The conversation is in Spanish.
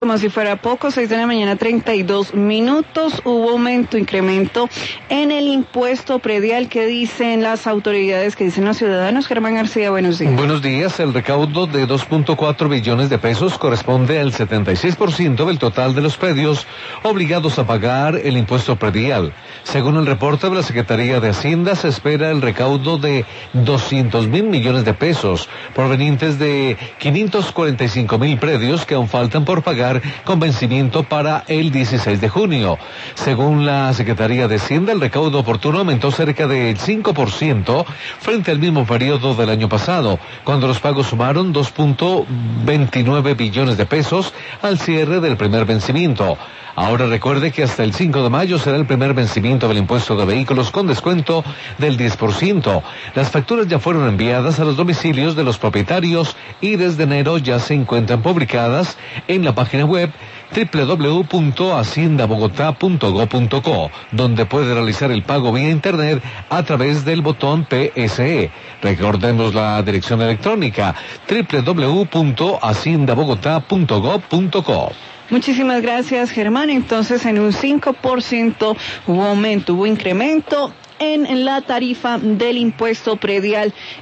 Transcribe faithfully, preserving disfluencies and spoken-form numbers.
Como si fuera poco, seis de la mañana, treinta y dos minutos, hubo aumento, incremento en el impuesto predial. ¿Qué dicen las autoridades, qué dicen los ciudadanos? Germán García, buenos días. Buenos días, el recaudo de dos punto cuatro billones de pesos corresponde al setenta y seis por ciento del total de los predios obligados a pagar el impuesto predial. Según el reporte de la Secretaría de Hacienda, se espera el recaudo de doscientos mil millones de pesos, provenientes de quinientos cuarenta y cinco mil predios que aún faltan por pagar con vencimiento para el dieciséis de junio. Según la Secretaría de Hacienda, el recaudo oportuno aumentó cerca del cinco por ciento frente al mismo periodo del año pasado, cuando los pagos sumaron dos punto veintinueve billones de pesos al cierre del primer vencimiento. Ahora recuerde que hasta el cinco de mayo será el primer vencimiento del impuesto de vehículos con descuento del diez por ciento. Las facturas ya fueron enviadas a los domicilios de los propietarios y desde enero ya se encuentran publicadas en la página web doble u doble u doble u punto hacienda bogotá punto gob punto co, donde puede realizar el pago vía internet a través del botón P S E. Recordemos la dirección electrónica doble u doble u doble u punto hacienda bogotá punto gob punto co. Muchísimas gracias, Germán. Entonces, en un cinco por ciento hubo aumento, hubo incremento en la tarifa del impuesto predial